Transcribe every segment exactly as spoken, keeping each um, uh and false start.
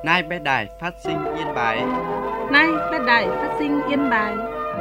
Nay bé đài phát sinh Yên Bái. Nay bé đài phát sinh Yên Bái.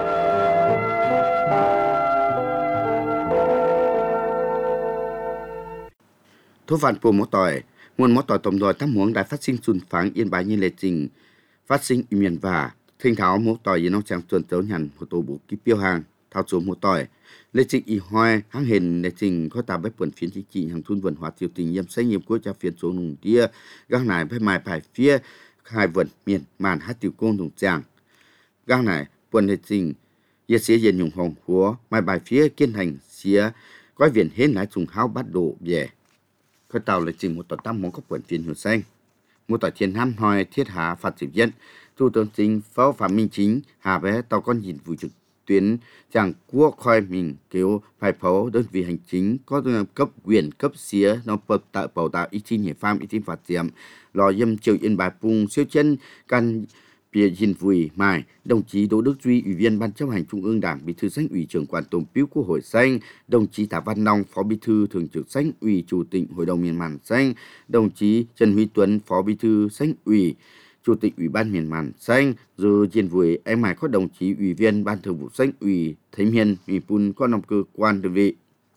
Thu phản phù mô tỏi, nguồn mô tỏi tổng đòi tám muống đài phát sinh xuân pháng Yên Bái như lệ trình, phát sinh y miền và thinh tháo mô tỏi yên nông trang tuần tấu nhằn hồ tổ bộ ký tiêu hàng, thao số mô tỏi. Lệ trình y hoài, hãng hình lệ trình có tà bếp quần phiến chính trị hàng thun vườn hóa tiêu tình yếm xây nhiệm quốc gia phiến số nùng tia, găng này bếp mài bài phía, hai vườn miền màn hát tiêu công đồng tràng. Găng này, quần lệ trình, yết xế yên nhung hồng húa, mài bài phía kiên hành xía, gói viện hết nái trùng hao bắt độ bẻ. Khởi tàu lịch trình một tòa tam mong các quận phiên hiệu xanh. Một tòa thiên ham hỏi thiết hạ phạt dịp dân. Thủ tướng chính phó phạm minh chính hạ bé tàu con nhìn vụ trực tuyến chẳng quốc khoai mình kêu phải phó đơn vị hành chính có cấp quyền cấp xía nó bậc tạo bảo tạo ý chí nhảy pham ý chí phạt diệm lò dâm chiều Yên Bái phung siêu chân căn bìa nhìn vùi mài đồng chí Đỗ Đức Duy ủy viên ban chấp hành trung ương Đảng bí thư Xanh ủy trưởng quản tổng biếu Quốc hội Xanh, đồng chí Tạ Văn Long phó bí thư thường trực Xanh ủy chủ tịch hội đồng miền Màn Xanh, đồng chí Trần Huy Tuấn phó bí thư Xanh ủy chủ tịch ủy ban miền Màn Xanh, rồi trên vùi em mài có đồng chí ủy viên ban thường vụ Xanh ủy Thím Hiền ủy pun có năm cơ quan đơn vị.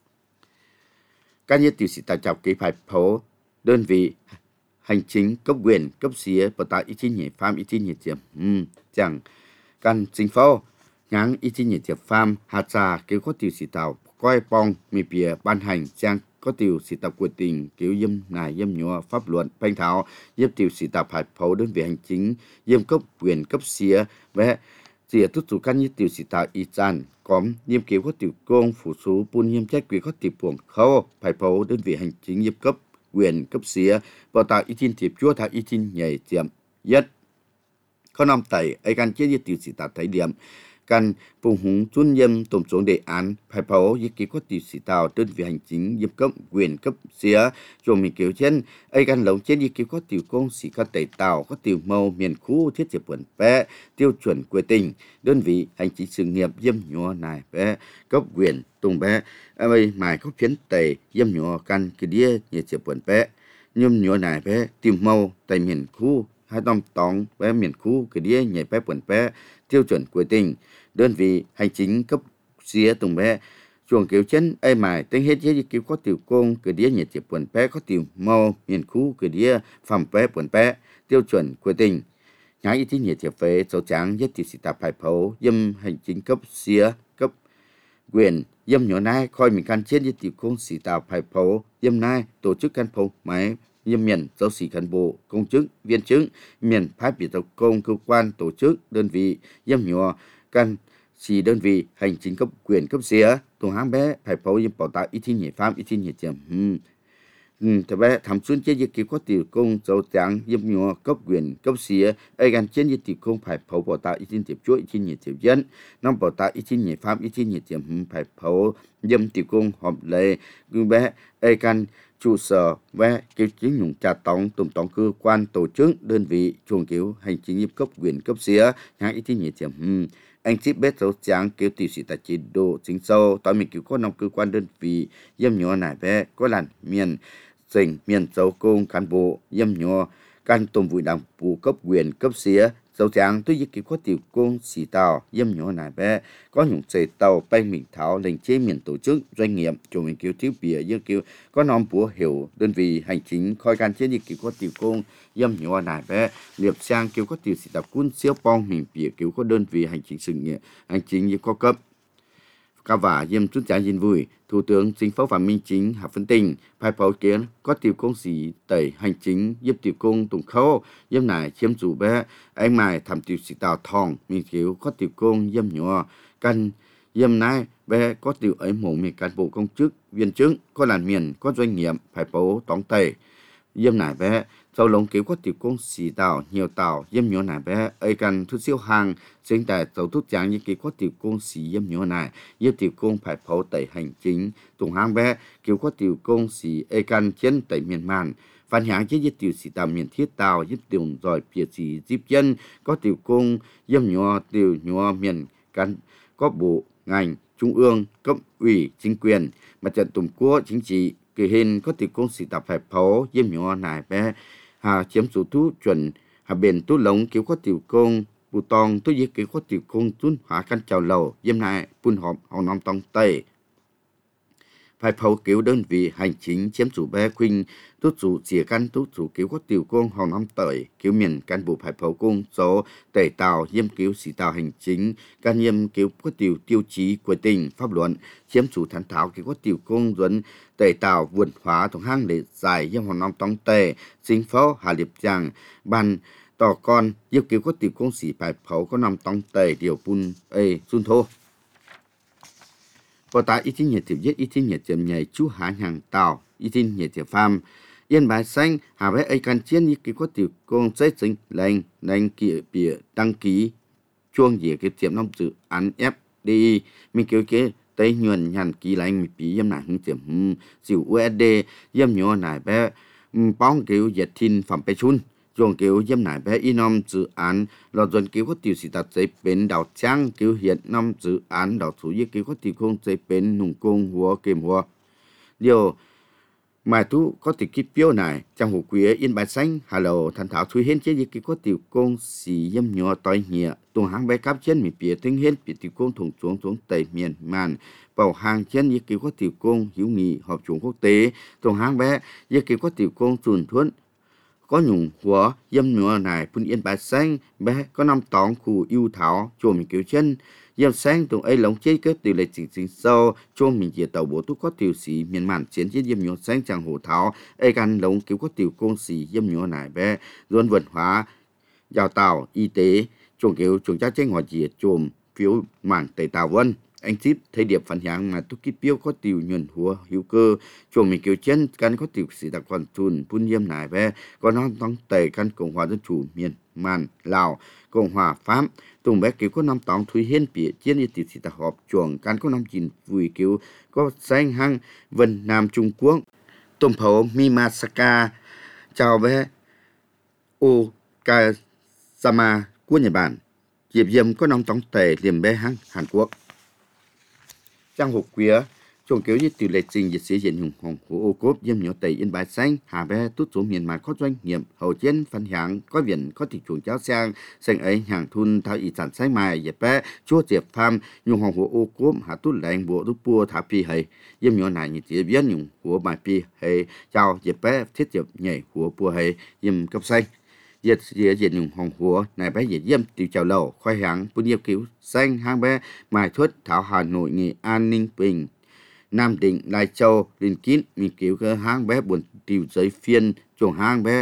Các nhất tiểu sĩ tài trọc kế phải phó đơn vị hành chính cấp quyền cấp xía bảo tạo ý chí nhảy pham ý chí nhảy tiệm um, chẳng căn chính phủ nháng ý chí nhảy tiệm pham hạt trà kêu có tiểu sĩ tàu coi bong mì bìa ban hành trang có tiểu sĩ tàu quyết định kêu dâm nài dâm nhọ pháp luật phanh thảo giúp tiểu sĩ tàu phải phẫu đơn vị hành chính dâm cấp quyền cấp xía và chỉ tất cả các tiểu sĩ tàu ý chăn có nghiêm kêu có tiểu công phủ số bun nghiêm trách quyền có tiểu buồng khâu phải phẫu đơn vị hành chính dâm cấp quyền cấp xía bảo tạo ý tin thiệp chúa thảo ý tin nhảy tiệm nhất có năm tẩy ấy căn chế tiểu sĩ tạo thấy điểm căn phùng hùng chuyên nhiệm tổng số đề án phải phẫu ý kiến có tiểu sĩ tạo đơn vị hành chính dâm cấp quyền cấp xía rồi mình kiểu trên ấy căn lồng trên ý kiến có tiểu công sĩ có tẩy tạo có tiểu màu miền khu thiết chế quần bé tiêu chuẩn quê tình đơn vị hành chính sự nghiệp dâm nhỏ này bé cấp quyền tùng bé ấy mài có phiến tẩy dâm nhỏ căn cái đĩa nhẹ chế quần bé nhôm nhỏ này bé tiểu màu tại miền khu hai năm tòng bé miền khu cái đĩa nhẹ bé quần bé tiêu chuẩn quê tình đơn vị hành chính cấp xía tùng bé chuồng kiểu chân ai mài tính hết giấy kiểu có tiểu công cái đĩa nhiệt chế quần bé có tiểu màu miền khu cái đĩa phẩm bé quần bé tiêu chuẩn quê tình nhã ý chí nhiệt chế phế số trắng nhất tiểu sĩ tạp phải phẫu dâm hành chính cấp xía cấp quyền dâm nhỏ nai coi mình can chết với tiểu công sĩ tạp phải phẫu dâm nai tổ chức can phẫu máy dâm miền giáo sĩ cán bộ công chức viên chức miền pháp biệt tộc công cơ quan tổ chức đơn vị dâm nhỏ can chỉ đơn vị hành chính cấp quyền cấp xía tổ hãng bé phải phẫu dâm bảo tạo ý chí nhảy pháp ý chí nhảy chậm hmm. Ừ, thế bé thẩm xuân chế dự kiến có tiểu công dấu trắng dâm nhỏ cấp quyền cấp xía ai gan trên dự tiểu công phải phẫu bảo tạo ý chí tiếp chuỗi ý chí nhảy tiểu dân năm bảo tạo ý chí nhảy pháp ý chí nhảy chậm phải phẫu dâm tiểu công họp lệ cứ bé ai gan trụ sở và kiểu chính nhung trà tổng tổng tổng cơ quan tổ chức đơn vị chuồng kiểu hành chính nghiệp cấp quyền cấp xía nhãn ý chí nhảy chậm hmm. Anh chị biết dấu trắng kiểu tiểu sĩ tại chế độ chính sâu tại mình kiểu có năm cơ quan đơn vị dâm nhỏ này bé có làn miền tỉnh miền dấu công cán bộ dâm nhỏ can tổng vụ đảng bộ cấp quyền cấp xía dấu trắng tôi dự kiến có tiểu công sĩ tàu dâm nhỏ này bé có những xe tàu bay mình tháo lệnh chế miền tổ chức doanh nghiệp cho mình kiểu thiếu bìa dự kiểu có năm búa hiểu đơn vị hành chính coi can chế dự kiến có tiểu công dâm nhỏ này bé liệp sang kiểu có tiểu sĩ tập quân siêu bong mình bìa kiểu có đơn vị hành chính sự nghiệp hành chính như có cấp các vả dâm chút trả yên vui thủ tướng chính phủ phạm minh chính hạ phân tình phải phẫu kiến có tiểu công sĩ tẩy hành chính giúp tiểu công tùng khâu dâm này chiếm chủ bé anh mài thẩm tiểu sĩ tàu thòng mình kiểu có tiểu công dâm nhỏ căn dâm này bé có tiểu ấy mổ mình cán bộ công chức viên chức có làn miền có doanh nghiệp phải phẫu tóm tẩy dâm này bé sau lồng kiểu có tiểu công sĩ tàu nhiều tàu dâm nhỏ này bé ấy cần thuốc siêu hàng sinh tại tàu thuốc trắng như kiểu có tiểu công sĩ dâm nhỏ này giúp tiểu công phải phẫu tẩy hành chính tùng hàng bé kiểu có tiểu công sĩ ấy cần chiến tẩy miền màn phản hạng chế giúp tiểu sĩ tàu miền thiết tàu giúp tiểu giỏi phía sĩ giúp dân có tiểu công dâm nhỏ tiểu nhỏ miền cán có bộ ngành trung ương cấp ủy chính quyền mặt trận tổ quốc chính trị kỳ hình có tiểu công sĩ tập phải phẫu dâm nhỏ này bé hà chiếm số thu chuẩn hà bên tú lồng kiểu có tiểu công bù tòng tú dễ kiểu có tiểu công tuân hóa căn chào lầu yếm nại bùn họp hào nóm tòng tây phải phẫu kiểu đơn vị hành chính chiếm chủ bé khuynh tốt chủ chỉ căn tốt chủ kiểu có tiểu công hào nóm tẩy kiểu miền căn bộ phải phẫu công số tẩy tàu yếm kiểu sĩ tàu hành chính can yếm kiểu có tiểu tiêu chí của tỉnh pháp luận chiếm chủ thán thảo kiểu có tiểu công dẫn tẩy tàu vượt hóa tổng hang để giải yếm hào nóm tòng tây chính phó hà liệp giang ban tỏ con yêu kiểu có tiểu công sĩ phải phẫu có nằm tòng tây điều bùn ê xuân thô có tại ít tin nhiệt tiểu giết ít tin nhiệt chậm nhảy chú hạ hàng tàu ít tin nhiệt tiểu phàm yên bài xanh hà với ấy can chiến như cái có tiểu công xây dựng lệnh lệnh kia bìa đăng ký chuông gì cái tiệm năm dự án ép đê i mình kêu cái tây nhuận nhàn ký lệnh mình bị yếm nải hướng tiệm chịu u ét đê yếm nhỏ nải bé bóng kiểu nhiệt tin phẩm bê chun chuông kiểu yếm nải bé y năm dự án lọt dần kiểu có tiểu sĩ đặt giấy bến đào trang kiểu hiện năm dự án đào chủ như kiểu có tiểu công giấy bến nung công hùa kềm hùa điều mà tú có tiểu ký biểu này trong hồ quế yên bài xanh hà lầu thành thảo thui hiến chế như kiểu có tiểu công sĩ yếm nhỏ tỏi nhẹ tuồng hàng bé cáp trên mình bìa tinh hiến bìa tiểu công thùng xuống xuống tây miền màn bảo hàng trên như kiểu có tiểu công hữu nghị họp chủng quốc tế tuồng hàng bé như kiểu có tiểu công tuần thuận có nhung của yếm nhỏ này phun yên bài xanh bé có năm tỏng khu yêu thảo cho mình kiểu chân yếm xanh tụng ấy lồng chế kết từ lệ chính chính sâu cho mình chia tàu bộ tú có tiểu sĩ miền màn chiến chiến yếm nhỏ xanh chẳng hồ thảo ấy gan lồng kiểu có tiểu công sĩ yếm nhỏ này bé luôn vượt hóa giao tàu y tế chuồng kiểu chuồng cha chế ngọt diệt chùm phiếu mảng tây tàu vân anh tiếp thấy điệp phản hàng mà tu kít biểu có tiểu nhuận hùa hữu cơ chuồng mình kiểu chân căn có tiểu sĩ đặc quan tuần phun yếm này bé có non tông tây căn cộng hòa dân chủ miền màn lào cộng hòa pháp tùng bé kiểu có năm tông thủy hiến bịa chiến như tiểu sĩ đặc họp chuồng căn có năm chín vui kiểu có xanh hăng vân nam trung quốc tôm phấu mimasaka chào bé okazama của nhật bản diệp diêm có năm tông tây liềm bé hăng hàn quốc trang hộp quía chuồng kiểu như tiểu lệ trình dịch sĩ diện hùng hồng của ô cốp yếm nhỏ tây yên bài xanh hà bé tút số miền mà có doanh nghiệp hậu chiến phân hàng có viện có thị chuồng cháo sang xanh ấy hàng thun thảo ý sản sáng mai dẹp bé chúa diệp pham nhung hồng của ô cốp hà tút lệnh bộ tút bua thả pi hay yếm nhỏ này như chỉ biết nhung của bài pi hay chào dẹp bé thiết diệp nhảy của bua hay yếm cấp xanh diệt diệt diệt nhung hồng của này bé diệt yếm tiểu chào lầu khoai hàng bún yếm cứu xanh hang bé mài thuất thảo Hà Nội Nghệ An Ninh Bình Nam Định Lai Châu Liên Kín mình cứu cái hang bé buồn tiểu giấy phiên chuồng hang bé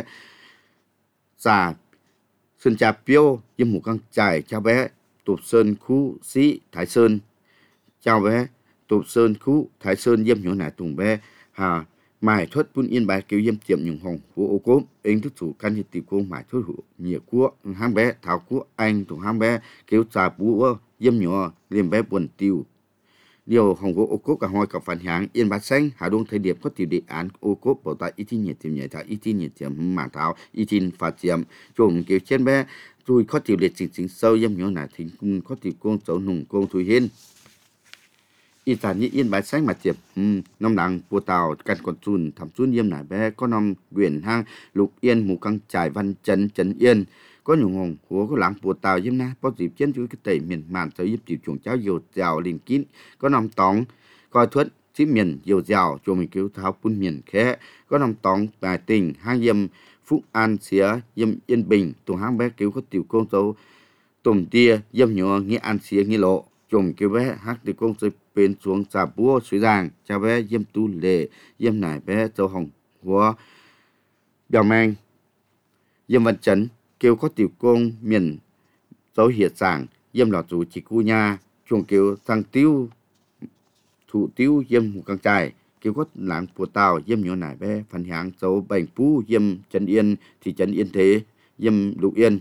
xà sơn trà piêu yếm hủ căng trải chào bé tụp sơn khu sĩ Thái Sơn chào bé tụp sơn khu Thái Sơn yếm nhỏ nải tùng bé hà mài thuất bún yên bài cứu yếm tiệm nhung hồng của ô cốp anh thức chủ căn nhiệt tiểu công mài thuất hữu nhiều của hang bé thảo của anh tùng hang bé cứu trà búa yếm nhỏ liềm bé buồn tiêu điều hồng của ô cốp cả hai cặp phản hàng yên bát xanh hà đông thời điểm có tiểu đề án ô cốp bảo tại ít tin nhiệt tiệm nhảy thảo ít tin nhiệt tiệm mảng thảo ít tin phạt tiệm chồng kiểu trên bé rồi có tiểu liệt chính chính sâu yếm nhỏ nải thì cũng có tiểu công cháu nùng công thui hiên ít sản như yên bát xanh mà tiệm năm đằng bùa tàu căn còn chun thảm chun yếm nải bé có năm quyển hang lục yên mù căng trải văn trấn trấn yên có nhung hồng của có làng bùa tàu yếm na bao dịp chiến dưới cái tẩy miền màn tới yếm tiểu chuồng cháo dầu dào liền kín có năm tóng coi thuất xí miền dầu dào cho mình cứu tháo phun miền khé có năm tóng tài tình hang yếm phúc an xía yếm yên bình tùng hang bé cứu có tiểu công dấu tùng tia yếm nhỏ nghĩa an xía nghĩa lộ chồng cứu bé hát tiểu công dấu bên xuống trà búa suối giàng cha bé yếm tu lệ yếm nải bé châu hồng của bèo mang yếm văn chấn kêu có tiểu công miền dấu hiệt giảng yếm lọ chủ chỉ cu nha chuồng kêu thằng tiêu thủ tiêu yếm hủ căng trải kêu có làng bùa tàu yếm nhỏ nải bé phần hàng dấu bành phú yếm trấn yên thị trấn yên thế yếm lục yên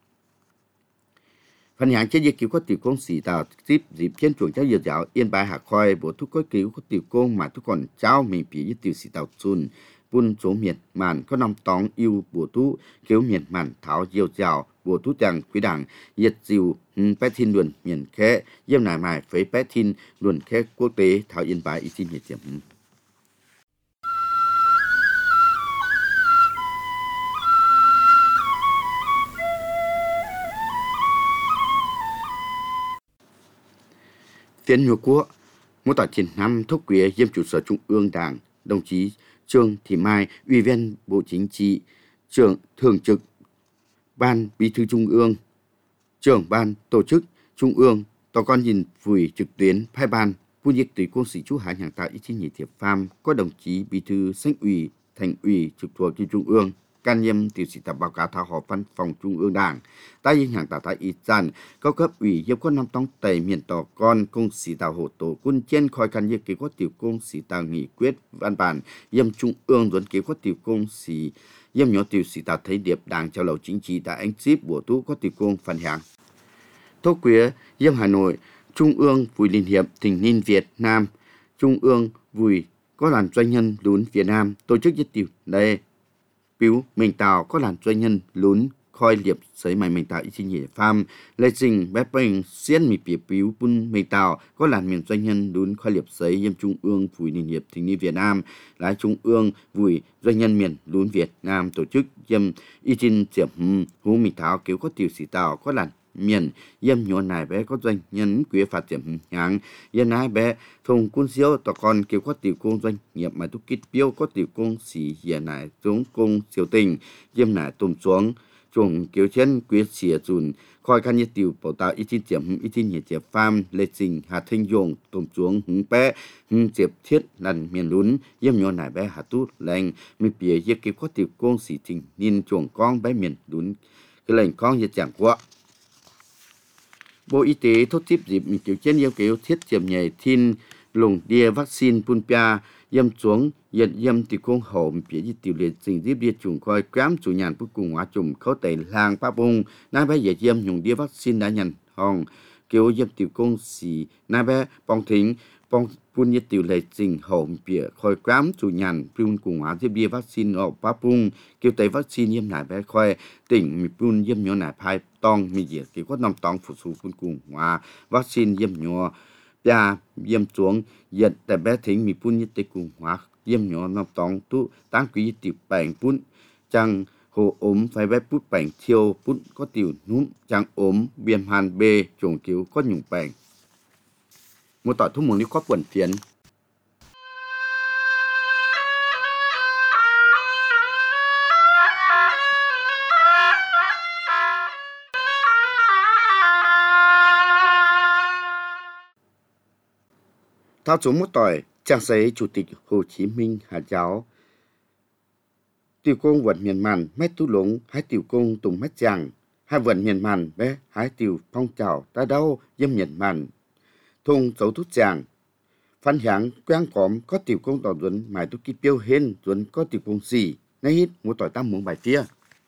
phần hàng chế dịch cứu có tiểu công sĩ tàu tiếp dịp trên chuồng cháu dừa dạo yên bài hạ khoai bộ thuốc có cứu có tiểu công mà thuốc còn cháu mình bị với tiểu sĩ tàu chun bún số miền màn có năm tóng yêu bộ tú cứu miền màn thảo diều dạo bộ tú chẳng quý đảng nhiệt diều bé thiên luận miền khé yếm nải mài phế bé thiên luận khé quốc tế thảo yên bài ý xin nhiệt diệm phiên nhô quốc mỗi tòa chiến năm thúc quế diêm trụ sở trung ương đảng đồng chí Trương Thị Mai, Ủy viên Bộ Chính trị, trưởng thường trực Ban Bí thư Trung ương, trưởng Ban Tổ chức Trung ương, tòa con nhìn vùi trực tuyến phái ban, phu nhiệt tùy công sĩ chú Hải Hàng Tạo ý chí nhị thiệp pham, có đồng chí Bí thư Sanh ủy, Thành ủy trực thuộc Trung ương, can nhiệm tiểu sĩ tập báo cáo thảo họp văn phòng Trung ương Đảng, tại yên hàng tạo tại ít dàn, cao cấp ủy hiệp có năm tông tẩy miền tỏ con công sĩ tạo hộ tổ quân trên khỏi can nhiệm kế có tiểu công sĩ tạo nghị quyết văn bản, yêm Trung ương tuấn kế có tiểu công sĩ yêm nhỏ tiểu sĩ tạo thấy điệp đảng trao lầu chính trị tại anh ship bổ tú có tiểu công phần hàng. Thô quế yêm Hà Nội, Trung ương vui Liên hiệp Thình Ninh Việt Nam, Trung ương vui có làn doanh nhân lún Việt Nam, tổ chức nhất tiểu đây Piu mình tạo có làn doanh nhân lún khoi liệp sấy mày mình tạo ý chí nhị pham lê trình bé bình xiên mì bìa piu bun mình tạo có làn miền doanh nhân lún khoi liệp sấy yêm Trung ương vui Liên hiệp Thình Ninh Việt Nam lái Trung ương vui doanh nhân miền lún Việt Nam tổ chức yêm ý trình diệp hú mình thảo kiểu có tiểu sĩ tạo có làn miền yêm nhỏ này bé có doanh nhân quý phát triển nháng yêm nái bé thùng quân siêu tọa con kiểu có tiểu công doanh nghiệp mà tu kít biêu có tiểu công sĩ hiện này xuống công siêu tình yêm này tùm xuống chuồng kiểu chân quý xỉa dùn coi căn như tiểu bảo tạo ý tin điểm ý tin nhiệt diệp pham lê trình hà thanh dùng tùm xuống hứng bé hứng diệp thiết lần miền lún yêm nhỏ này bé hà tu lành mi bìa yếp kiểu có tiểu công sĩ trình nhìn chuồng con bé miền lún cái lệnh con như chẳng quá. Bộ Y tế thốt tiếp dịp kiểu trên yêu cầu thiết chiếm nhảy thiên lùng đia vaccine Punpia yêm xuống nhận yêm từ công hậu phía di tiểu liệt trình tiếp địa chủng coi cám chủ nhàn cuối cùng hóa chủng khấu tẩy làng pa bông nai bé dễ yêm dùng đia vaccine đã nhận hòng kiểu yêm tiểu công sĩ nai bé bong thính bong pun nhiệt tiểu lệ trình hậu phía coi cám chủ nhàn pun cùng hóa tiếp địa vaccine ở pa bông kiểu tẩy vaccine yêm lại bé coi tỉnh mi pun yêm nhỏ nải phai tong mi diệt kiểu có năm tong phụ su pun cùng hóa vaccine yêm nhỏ ya yêm xuống nhận tại bé thính mi pun nhiệt tây cùng hóa yêm nhỏ năm tong tu tăng quý tiểu bành pun chẳng hồ ốm phải bé pút bành thiêu pun có tiểu núm chẳng ốm viêm hàn bê trùng kiểu có nhung bành một tỏi thuốc mùa ní có quẩn phiến thao chúng một tỏi trang giấy Chủ tịch Hồ Chí Minh Hà Giáo tiểu công vận miền màn mét tu lũng hai tiểu công tùng mét chàng hai vận miền màn bé hai tiểu phong trào ta đâu dâm miền màn thùng dấu thuốc chàng phan hãng quang cóm có tiểu công tỏ duẩn mãi tu kí tiêu hên duẩn có tiểu công xì ngay hít một tỏi tam muốn bài phía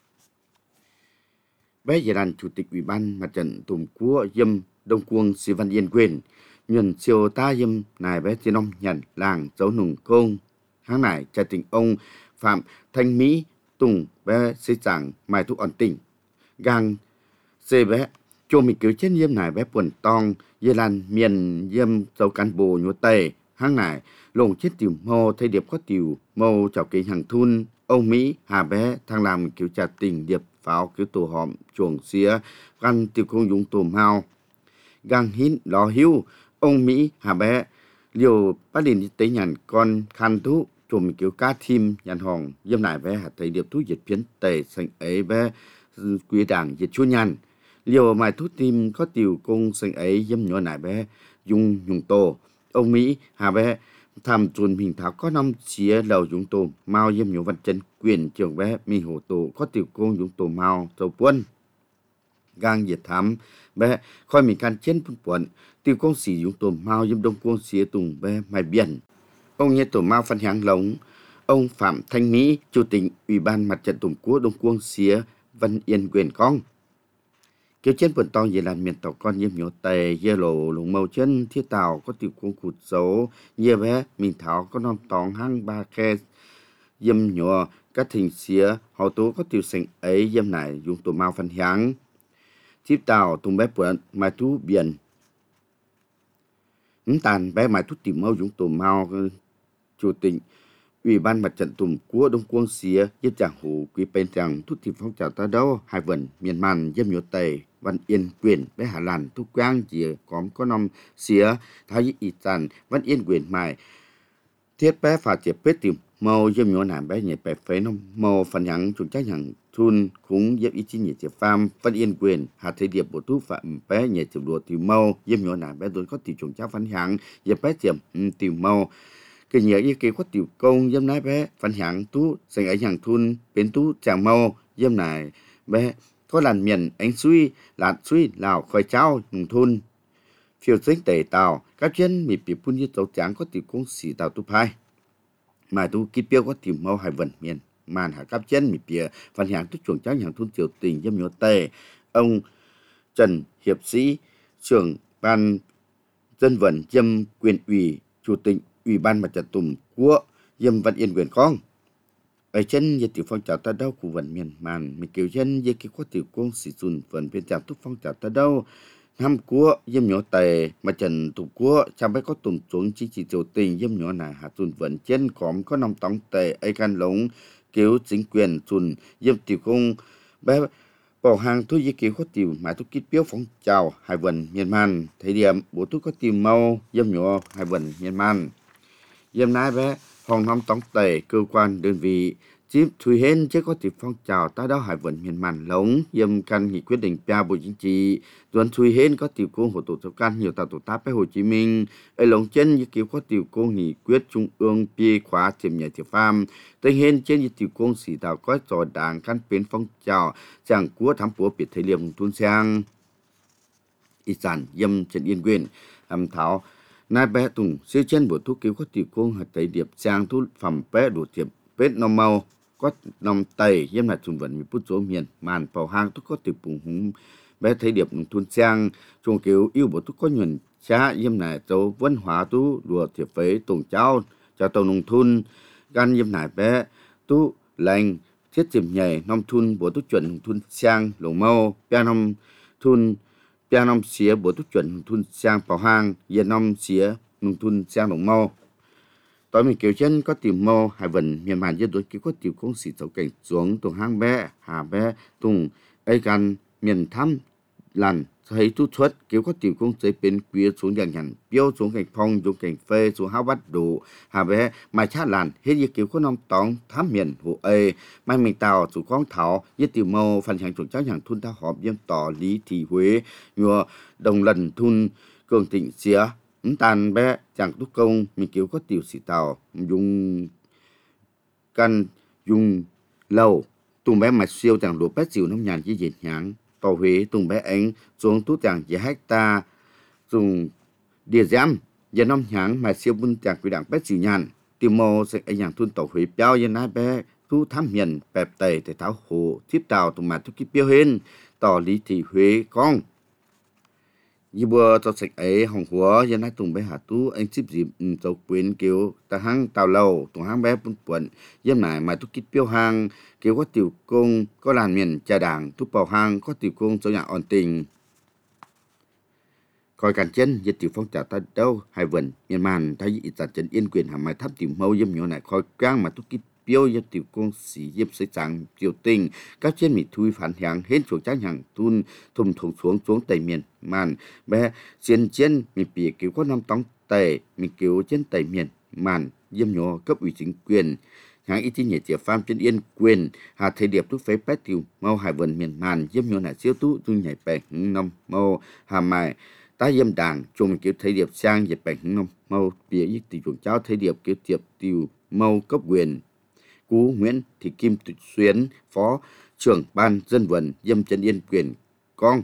bé giờ đàn Chủ tịch Ủy ban Mặt trận Tổ quốc dâm Đông Quân Sĩ Văn Yên quyền nhận siêu ta dâm này bé trên ông nhận làng dấu nùng công tháng này cha tình ông Phạm Thanh Mỹ Tùng bé xây chẳng mai thuốc ổn tỉnh gang xê bé cho mình cứu chết dâm này bé quần tong dê lan miền dâm dấu cán bộ nhúa tề tháng này lồng chết tiểu mô thay điệp có tiểu mô chào kỳ hàng thun ông Mỹ hà bé thằng làm cứu cha tình điệp pháo cứu tổ hòm chuồng xía gan tiểu công dụng tổ mao gang hít lò hiu ông Mỹ hà bé liều bắt đình tế nhàn con khăn thú chùm kiểu cá thim nhàn hòn dâm nải bé hạt thấy điệp thú dịch phiến tề sành ấy bé quý đảng dịch chúa nhàn liều mài thú tim có tiểu công sành ấy dâm nhỏ nải bé dùng dùng tổ ông Mỹ hà bé tham chuồn hình thảo có năm xía lầu dùng tổ mau dâm nhỏ văn chân quyền trường bé mi hồ tổ có tiểu công dùng tổ mau dầu quân gang diệt thám bé khoi mình can trên phun quận tiêu công sĩ dùng tổ mau dâm đông quân xía tùng bé mài biển ông nhé tổ mau phân hạng lống ông Phạm Thanh Mỹ Chủ tịch Ủy ban Mặt trận Tổ quốc Đông Quân xía Văn Yên quyền con kiểu trên quần to về làm miền tàu con nhiêm nhỏ tề dê lộ lùng màu chân thiết tàu có tiểu công cụt xấu dê bé mình thảo có non tòng hang ba khe dâm nhỏ các thình xía họ tố có tiểu sành ấy dâm này dùng tổ mau phân hạng tiếp tàu tung bé quận mai thú biển ứng tàn bé mai thú tìm mâu dùng tổ mau Chủ tịch Ủy ban Mặt trận Tổ quốc Đông Quân xía giúp chàng hủ quý bên rằng thúc tìm phong trào ta đâu hai vần miền màn dâm nhổ tề văn yên quyền bé hà lan tu quang chỉ có có năm xía thái y tàn văn yên quyền mài thiết bé phạt chế bết tìm màu dâm nhỏ nản bé nhẹ bé phế nó màu phần hẳn chúng chắc hẳn thun cũng dẹp ý chí nhẹ chế pham văn yên quyền hà thế điệp bộ tu phạm bé nhẹ chịu đùa tìm màu dâm nhỏ nản bé tôi có tìm chúng chắc phần hẳn dẹp bé chìm tìm màu cái nhẹ ý kia có tiểu công dâm nái bé phần hẳn tu dành ấy hẳn thun bên tu chàng màu dâm này bé có làn miền ánh suy lạt suy lào khói cháo nùng thun phiêu dính tề tàu các chân mì bị phun như tàu trắng có tiểu công xỉ tàu tu phai mà tu kịp biểu có tiểu màu hải vần miền màn hạ các chân mì bìa phần hạng tu chuồng trắng hàng thun triều tình dâm nhỏ tề ông Trần Hiệp Sĩ trưởng ban dân vận dâm quyền ủy chủ tịch ủy ban mặt trận tùng của dâm văn yên quyền con ở chân như tiểu phong trào ta đâu của vận miền màn mình kiểu chân như cái có tiểu công sĩ dùn vận bên trào túc phong trào ta đâu năm của dâm nhỏ tề mà trần tùng của cha bé có tùng xuống chính trị triều tình dâm nhỏ này hạ dùn vận chân cóm có năm tống tề ấy can lống kiểu chính quyền dùn dâm tiểu công bé bỏ hàng thuốc dây kiểu có tiểu mà thuốc kít biểu phong trào hải vận miền man thời điểm bố thuốc có tiểu màu dâm nhỏ hải vận miền man dâm nái bé phòng năm tống tề cơ quan đơn vị chip thui hên chứ có tiểu phong trào ta đó hải vận miền màn lống dâm căn nghị quyết định bia bộ chính trị tuần thui hên có tiểu công của tổ chức can nhiều tàu tổ tác với Hồ Chí Minh ở lồng chân như kiểu có tiểu công nghị quyết trung ương bia khóa tiềm nhảy tiểu pham tây hên trên như tiểu công sĩ tàu có trò đảng căn biến phong trào chẳng của thám búa biệt thời điểm tuôn sang ý sản dâm Trần Yên Quyền làm thảo nai bé tùng siêu chân bộ thuốc cứu có tiểu công hạt tây điệp sang thu phẩm bé đủ tiệp bết nông màu có nông tây dâm là trung vận mi bút số miền màn bảo hang thuốc có tiểu bùng húng bé thấy điệp thôn sang trung cứu yêu bộ thuốc có nhuận cha dâm này châu văn hóa tu đùa tiệp phế tùng cháu cho tàu nông thôn gan dâm này bé tu lành thiết chìm nhảy nông thôn bộ thuốc chuẩn thôn sang lồng màu bé nông thôn bé nông xía bộ thuốc chuẩn thôn sang bảo hang yên nông xía nông thôn sang lồng màu tối mình kiểu chân có tìm mô hải vận miền màn dân đối kiểu có tiểu công sĩ dấu cảnh xuống tùng hang bé hà bé tùng ấy gan miền thăm làn thấy tu xuất kiểu có tiểu công giấy bên quía xuống dàn hẳn biểu xuống cảnh phong xuống cảnh phê xuống háo bắt đủ hà bé mai chát làn hết như kiểu có nông tóng thám miền hộ ê mai mình tàu chủ con thảo với tiểu mô phần hàng chủ cháu hàng thun ta họp dân tỏ lý thị huế nhùa đồng lần thun cường tịnh xía tàn bé chẳng túc công mình kiểu có tiểu sĩ tàu dùng căn dùng lâu tùng bé mạch siêu chẳng lúa bé chịu nông nhàn với dệt nhãn tàu Huế tùng bé ánh xuống tú chẳng với hecta dùng địa giam giờ nông nhãn mà siêu bún chẳng quy đảng bé chịu nhàn tiêu mô sẽ anh nhàng thun tàu Huế béo dân nái bé tú thám hiền bẹp tầy thể tháo hồ tiếp tàu tùng mà thúc kí biểu hên tỏ lý thị Huế con như bữa cho sạch ấy hồng húa dân hai tùng bé hạ tú anh xếp dịp tàu quyến kiểu ta hăng tàu lâu tùng hăng bé bún quẩn dân này mà tu kít biểu hang kiểu có tiểu công có làn miền trà đảng tu bảo hang có tiểu công cho nhà ổn tình coi cản chân dân tiểu phong trào ta đâu hai vần miền màn thấy ít sản chân yên quyền hàm mai tháp tiểu mâu dâm nhỏ này coi căng mà tu kít biểu dân tiểu công sĩ dâm xây sáng tiểu tình các trên mỹ thui phản hàng hết chuột trắng hàng thun thùng thùng xuống xuống tây miền màn bé chiến chiến mình bị cứu có năm tống tề mình cứu trên tây miền màn dâm nhỏ cấp ủy chính quyền hàng ít nhẹ chia farm trên yên quyền hà thời điệp thuốc phế pet tiêu mau hải vần miền màn dâm nhỏ này siêu tú tu nhảy bè năm mau hà mài ta dâm đàn chung kiểu thời điệp sang dẹp bè năm mau bìa ít tỷ chuồng cháu thời điệp kiểu tiệp tiêu mau cấp quyền Cú Nguyễn Thị Kim Xuyến, Phó trưởng Ban Dân vận dâm Trần Yên Quyền con.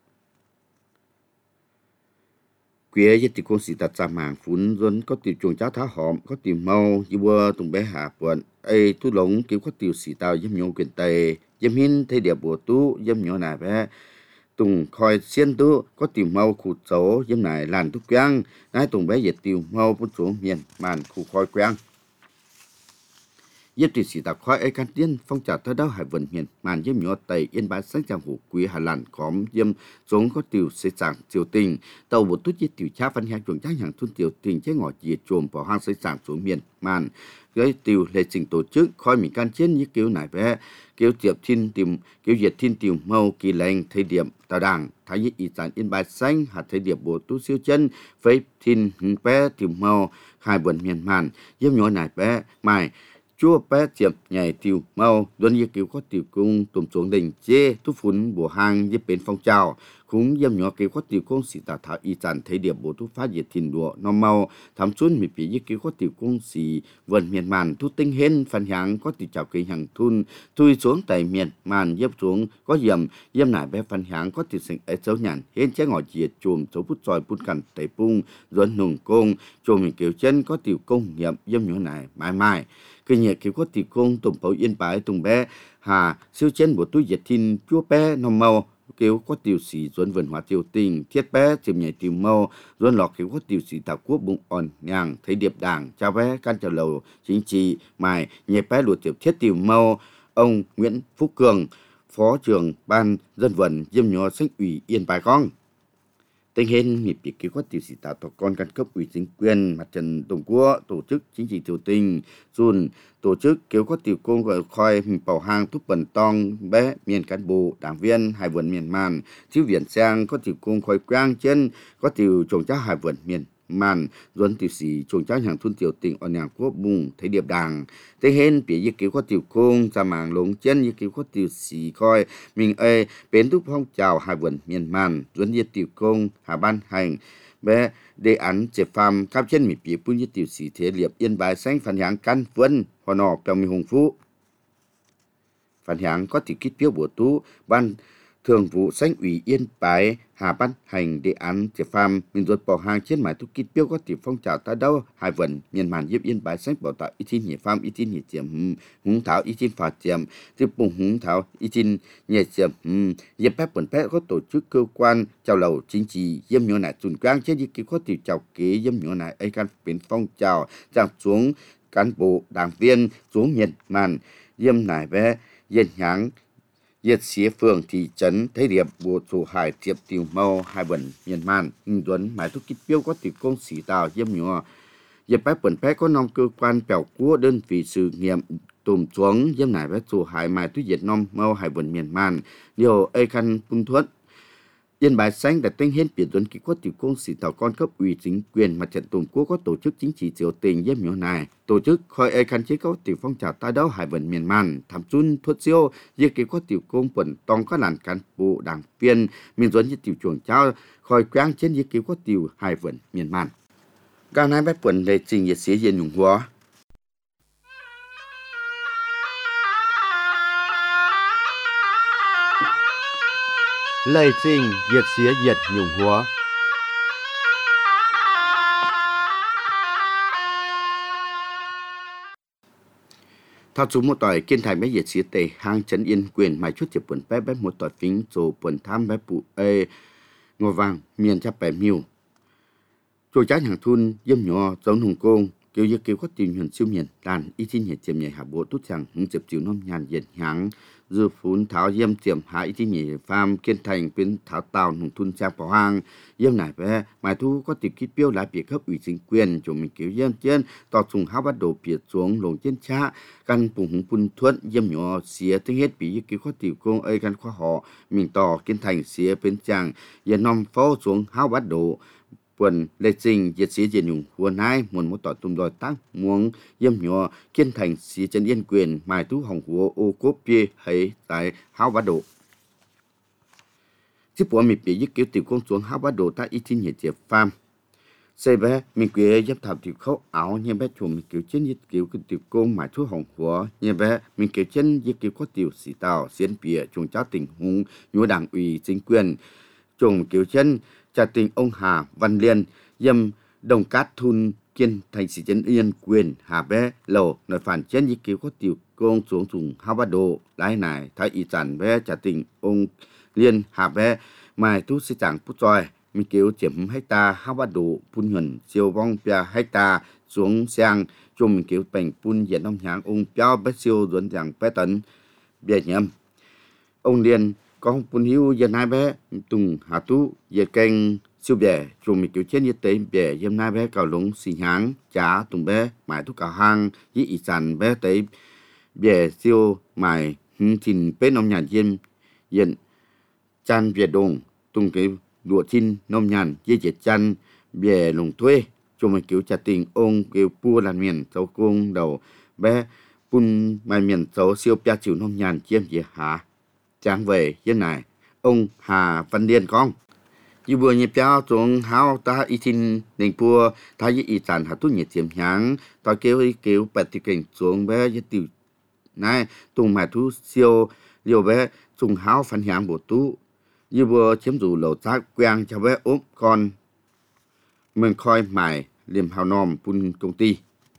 Quế với tỷ công sĩ tật xa màng phún dân có tiểu chuồng cháu thá hòm, có tiểu mâu, dì bùa tùng bé hạ quận. Ê tu lống kiểu có tiểu sĩ tàu dâm nhô quyền tây, dâm hin thay điệp bùa tu, dâm nhô nà bé. Tùng khoi xiên tu, có tiểu mâu khụt xấu, dâm nải làn tu quang, nái tùng bé dệt tiểu mâu bút xuống miền màn khu khoi quang. Yếp tỷ sĩ tạo khói ấy can tiên phong trào thơ đau hải vận miền màn yếm nhỏ tây yên bái sáng chàng hủ quý hà làn khóm yếm giống có tiểu xây sảng triều tình tàu bộ tút yết tiểu cha văn hàng chuồng tráng hàng thun tiểu tình chế ngỏ diệt trồm vào hang xây sảng xuống miền màn với tiểu lệ trình tổ chức khói mình can chiến như kiểu nải bé kiểu tiệp thiên tìm kiểu diệt thiên tiểu mâu kỳ lệnh thời điểm tàu đảng thái nhất ý sản yên bái xanh hạt thời điểm bộ tu siêu chân với thiên hứng bé tiểu mâu hai vận miền màn yếm nhỏ nải bé mài chúa bé tiệm nhảy tiểu mau đơn như kiểu có tiểu cung tụm xuống đỉnh chê thu phun bộ hàng như bên phong trào cũng yếm nhỏ kiểu có tiểu cung sĩ tà thảo y sản thấy điểm bộ thu phát diệt thìn đùa nó mau thắm xuân mì phí như kiểu có tiểu cung sĩ vần miền màn thu tinh hên phần hàng có tiểu chào kỳ hàng thun thui xuống tại miền màn yếm xuống có yếm yếm nải bé phần hàng có tiểu sinh ấy dấu nhàn hên chế ngỏ diệt chùm số bút tròi bút cằn tẩy bung duẩn nùng cung chùm mình kiểu chân có tiểu công nghiệm yếm nhỏ nải mãi mãi cái nhẹ kiểu có tiểu công tụm bảo yên bái tùng bé hà siêu chân bộ túi diệt thiên chúa bé nó mau kiểu có tiểu sĩ duẩn vần hóa tiểu tình thiết bé chìm nhảy tiểu mau duẩn lọt kiểu có tiểu sĩ tạo quốc bụng òn nhàng thấy điệp đảng chào bé can chào lầu chính trị mài nhẹ bé lụa tiểu thiết tiểu mau ông Nguyễn Phúc Cường phó trưởng ban dân vận diêm nhỏ sách ủy yên bái con tình hình nghiệp việc kiểu có tiểu sĩ tạo tổ con căn cấp ủy chính quyền mặt trận tổng quốc tổ chức chính trị tiểu tình dùn tổ chức kiểu có tiểu công gọi khoi bảo hàng thúc bẩn tong bé miền cán bộ đảng viên hải vườn miền màn thiếu viện sang có tiểu công khoi quang chân có tiểu trồng trái hải vườn miền màn duẩn tiểu sĩ trồng trái hàng thôn tiểu tình ở nhà quốc bùng thấy điệp đảng thế hên bị như kiểu có tiểu công ra màng lống chân như kiểu có tiểu sĩ coi mình ơi bến thúc phong trào hải vườn miền màn duẩn như tiểu công hà ban hành bé đề án chế phạm cam chân mỹ bị bún như tiểu sĩ thế liệp yên bái xanh phản hàng căn vân hòa nọ bèo mi hùng phú phản hàng có tiểu kích phiếu bổ tú ban thường vụ xanh ủy yên bái hà ban hành đề án chế phạm mình ruột bỏ hàng trên mái thu kích phiếu có tiểu phong trào ta đâu hải vận miền màn giúp yên bái xanh bảo tạo ý tin nhẹ phạm ý tin nhẹ chiếm húng thảo ý tin phạt chiếm tiếp bùng húng thảo ý tin nhẹ chiếm dịp phép bẩn phép có tổ chức cơ quan chào lầu chính trị yếm nhỏ này chuẩn quang trên như kiểu có tiểu chào kế yếm nhỏ này ấy can biến phong trào giảm xuống cán bộ đảng viên xuống miền màn yếm này bé yên nháng yết xía phường thị trấn thấy điệp bộ chủ hải tiệp tiểu mâu hai bẩn miền màn hình tuấn mãi thuốc kích phiếu có tiểu công sĩ tàu yếm nhỏ yếp bái bẩn phép có nông cơ quan bèo của đơn vị sự nghiệm tùm xuống yếm này bé chủ hải mãi thuốc diệt nông mâu hai bẩn miền màn điều ấy khăn phun thuất yên bái xanh đã tinh hiến biển tuấn ký có tiểu công sĩ tàu con cấp ủy chính quyền mặt trận tổng quốc có tổ chức chính trị triều tình yếm nhỏ này tổ chức khởi ấy khăn chế có tiểu phong trào ta đấu hải vận miền màn thảm chun thuất siêu như ký có tiểu công quần tòng các làn cán bộ đảng viên miền duẩn như tiểu chuồng trao khởi quang trên như ký có tiểu hải vận miền màn cao nay bách quần để trình nhiệt sĩ yên nhung hóa lời trình diệt xía diệt nhung hóa thao chúng một tỏi kiên thành bé diệt xía tề hang trấn yên quyền mai chút tiệp quần bé bé một tỏi phính rồi quần tham bé phụ ê ngồi vàng miền chắp bé miêu rồi trái hàng thun yếm nhỏ giống hùng công kiểu như kiểu có tìm huyền siêu miền đàn ý tin nhẹ tiệm nhẹ hạ bộ tốt chẳng hùng chụp chiều non nhàn diệt háng dư phun tháo yếm tiệm hạ ý tin nhẹ pham kiên thành biến tháo tàu hùng thun trang bảo hang yếm này bé mai thu có tìm kích标lại biệt cấp ủy chính quyền chúng mình kiểu yếm trên tọt sùng háo bắt đầu biệt xuống lồng trên cha căn bùng hùng phun thuận yếm nhỏ xía tiếng hết bị kiểu có tiểu công ấy căn khoa họ mình tỏ kiên thành xía biến chàng yếm nom phô xuống háo bắt đầu quần lệ trình diệt sĩ diệt nhung huân hai muốn một tỏi tùm đòi tăng muốn yếm nhỏ kiên thành sĩ chân yên quyền mai tú hồng hùa ô cốp bia hay tại háo bá độ tiếp bộ mình bị giết kiểu tiểu công xuống háo bá độ ta ít tin nhiệt diệt pham xây bé mình quê giúp thảo tiểu khâu áo như bé chùm mình kiểu chân giết kiểu cái tiểu công mai tú hồng hùa như bé mình kiểu chân giết kiểu có tiểu sĩ tàu xiên bìa chuồng cháu tình hùng nhua đảng ủy chính quyền chuồng kiểu chân cha tình ông Hà Văn Liên yếm đồng cát thun kiên thành sĩ chân yên quyền hà bé lầu nói phản chân như kiểu có tiểu công xuống dùng hao bát độ lái này thái y sản bé cha tình ông Liên hà bé mai tu sĩ chẳng phút rồi mình kiểu chiếm hecta hao bát độ phun nhuần siêu vong bia hecta xuống sang chung mình kiểu bành pun diện ông nháng ông béo bé siêu ruột rằng bé tấn bé nhầm ông liền có pun hiu dân hai bé tùng hà tú về kênh siêu bé chung mình kiểu chết như tế bé dân hai bé cào lúng xì nháng chả tùng bé mãi thuốc cào hang với ý sản bé tế bé siêu mãi thìn bé ông nhà dân diện chan về đồng tung cái đùa tin nôm nhàn dây dệt chăn bè lùng thuê cho mình kiểu chặt tình ông kiểu pua làm miền cháu cung đầu bé pun mai miền cháu siêu pia chịu nôm nhàn chiêm gì hả chẳng về thế này ông Hà Văn Điền con như vừa nhịp cháu xuống háo ta y tin nền pua ta với y tàn hà tốt nhiệt tiềm nháng ta kêu kêu bật thì cảnh xuống bé với tiểu này tung mà thu siêu liều bé dùng háo phản nháng bộ tú như vừa chiếm dù lầu tác quen cho bé ốm con mình coi mải liềm hào nòm pun công ty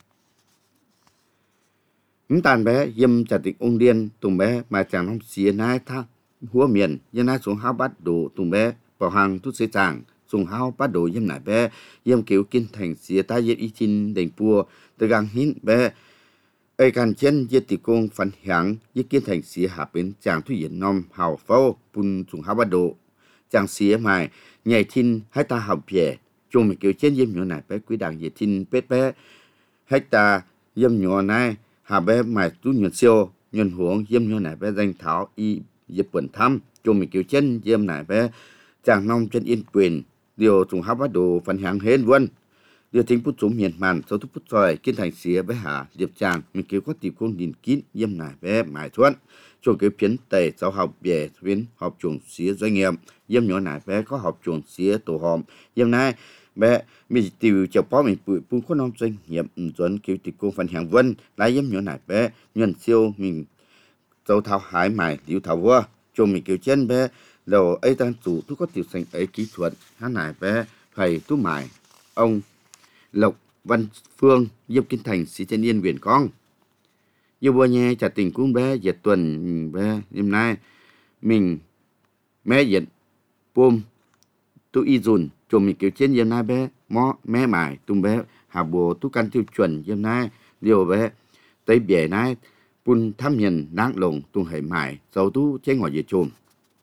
những tàn bé dâm trả tịch ông điên tùng bé mà chẳng không xía nai thác húa miền dân nai xuống háo bắt đồ tùng bé vào hàng tút xế chàng xuống háo bắt đồ dâm nải bé dâm kiểu kiên thành xía ta dâm y chín đành pua từ gang hín bé ai can chen yết tỷ công phản hạng yết kiên thành xía hạ bên chàng thu hiển nom hào phao pun dùng hào bắt độ chàng xía mài nhảy thiên hai ta hào bè chung mình kiểu chen yếm nhỏ này bé quý đảng yết thiên bé bé hai ta yếm nhỏ này hà bé mài tu nhuận siêu nhuận huống yếm nhỏ này bé danh thảo y yết bẩn thăm chung mình kiểu chen yếm này bé chàng nom chân yên quyền điều dùng hào bắt độ phản hạng hên vân điều tính bút chúng miền màn sau thức bút soi kiên thành xía với hà điệp tràng mình kêu có tìm con điền kín yếm nải bé mải thuận chuồng kêu phiến tề giáo học bè phiến học chuồng xía doanh nghiệp yếm nhỏ nải bé có học chuồng xía tổ hòm yếm này bé mình tiêu chào bó mình bụi bún có năm doanh nghiệp dẫn kêu tìm con phần hàng vân lại yếm nhỏ nải bé nhuận siêu mình dấu thảo hải mải tiểu thảo vua chuồng mình kêu chân bé đầu ấy đang chủ tôi có tiểu thành ấy kỹ thuật hát nải bé thầy tú mải ông Lộc Văn Phương giúp kinh thành sĩ chân yên viện con như bữa nhé trả tình cũng bé dệt tuần bé đêm nay mình mẹ dệt bôm tu y dùn chồng mình kiểu trên đêm nay bé mó mẹ mải tung bé hà bồ tu căn tiêu chuẩn đêm nay điều bé tới bể nay pun thăm nhận nắng lồng tung hải mải dầu tu chế ngồi về chồm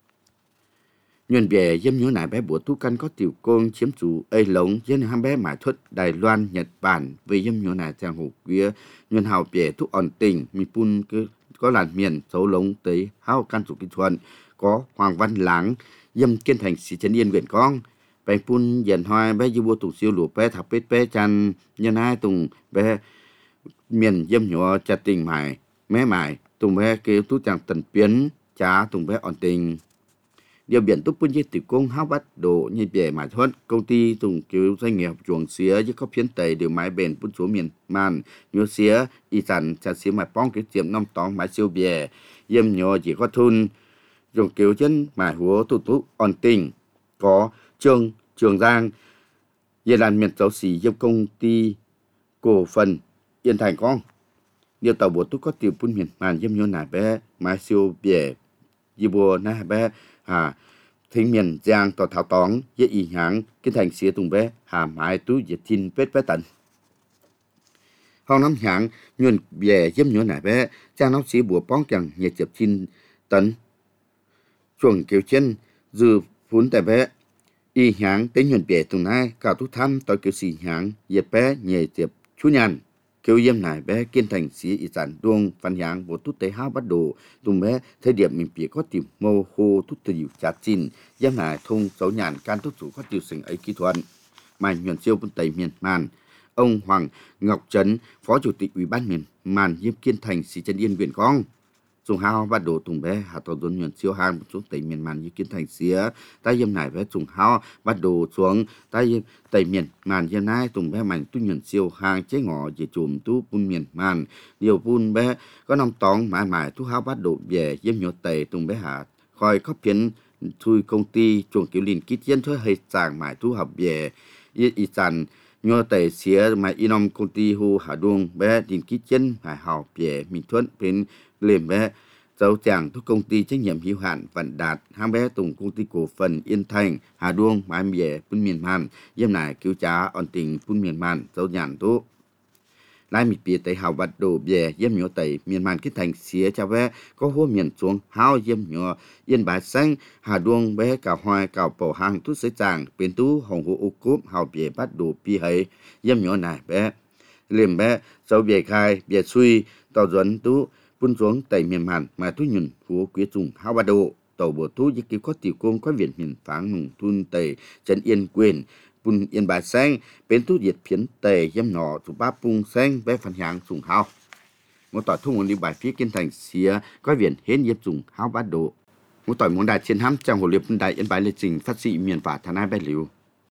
nhuận bè dâm nhớ nải bé bùa tu căn có tiểu côn chiếm chủ ấy lống dân ham bé mãi thuật Đài Loan Nhật Bản về dâm nhớ nải trang hồ kia nhuận hào bè tu ổn tình mi pun cứ có làn miền xấu lống tới hao căn chủ kỹ thuận có Hoàng Văn Láng dâm kiên thành sĩ trấn yên viện con bé pun dần hoài bé dư bùa tụ siêu lụa bé thập bết bé chăn nhân hai tùng bé miền dâm nhớ chặt tình mải mé mải tùng bé kêu tu chẳng tần biến trả tùng bé ổn tình điều biển túc pun tiếp công háo bắt đồ như bè mãi thuận công ty dùng cứu doanh nghiệp chuồng xía với các phiến tây đều mái bền pun số miền man nhớ xía y sản chặt xía mãi bong cái tiệm năm tóng mái siêu bè yếm nhớ chỉ có thun dùng cứu chân mãi húa tụ tụ ổn tình có trường trường giang về làn miền giáo sĩ giúp công ty cổ phần Yên Thành con điều tàu bộ túc có tiểu pun miền man yếm nhớ nải bé mái siêu bè y bùa nải bé hà thính miền giang tỏ thảo tóng với ý hãng kinh thành xía tung bé hà mãi tú diệt thiên bết bé tận hong năm hãng nhuận bè dâm nhớ nải bé cha nó xí bùa bóng chẳng nhiệt chập thiên tấn chuồng kêu chân dư phún tại bé ý hãng tới nhuận bè tung nai cả tú thăm tỏi kêu xì hãng diệt bé nhẹ chập chú nhàn kêu dâm nải bé kiên thành xí ý sản đuông văn hãng bộ tút tế hao bắt đồ tung bé thời điểm mình bị có tìm mô hô tút tiểu chặt chín dâm nải thông sáu nhàn can tút chủ có tiểu sinh ấy kỹ thuật mà nhuận siêu bên tây miền man ông Hoàng Ngọc Trấn phó chủ tịch ủy ban miền man diêm kiên thành xí chân yên viện con dùng hao bắt đồ tung bé hà tàu đồn nhuận siêu hàng xuống tây miền man diêm kiên thành xía tay dâm nải bé dùng hao bắt đồ xuống tay tây miền man dâm nải tung bé mạnh tu nhuận siêu hàng chế ngọ về chùm tu pun miền man điều pun bé có năm tóng mãi mãi tu hao bắt đồ về dâm nhọ tây tung bé hà khỏi có phiến thui công ty chuồng kiểu liền kít dân thôi hay chàng mãi tu học về y y sản nhọ tây xía mãi inom công ty hu hà đuông bé liền kít dân mãi học về mình thuận phiến liềm bé dấu chàng thuộc công ty trách nhiệm hữu hạn Vận Đạt hang bé tùng công ty cổ phần Yên Thành Hà Đuông mãi bè pun miền man yếm nải cứu trả ổn tình pun miền man dấu nhàn tú Lai mịt bìa tại hào bát đồ bìa yếm nhỏ tại miền màn kết thành xía cha vé có hô miền xuống hao yếm nhỏ yên bài xanh hà đuông bé cào hoài cào bầu hàng tú sấy chàng bên tú hồng hồ ô cốp hào bìa bát đồ bìa hay yếm nhỏ này bé liềm bé sau bìa khai bìa suy tàu dẫn tú bún xuống tại miền màn mà tú nhùn hồ quý trùng hao bát đồ tàu bộ tú giúp cứu có tiểu công có viện miền pháng nùng thun tây trấn yên quyền bùn yên bài xanh bên tú diệt phiến tề yếm nhỏ tụ ba bung xanh bé phần hàng sùng hao một tỏi thu muốn đi bài phía kiên thành xía có viện hến yếm sùng hao bát độ một tỏi muốn đại chiến hám trong hồ liệp đại yên bài lịch trình phát sĩ miền phả thà nai bé liu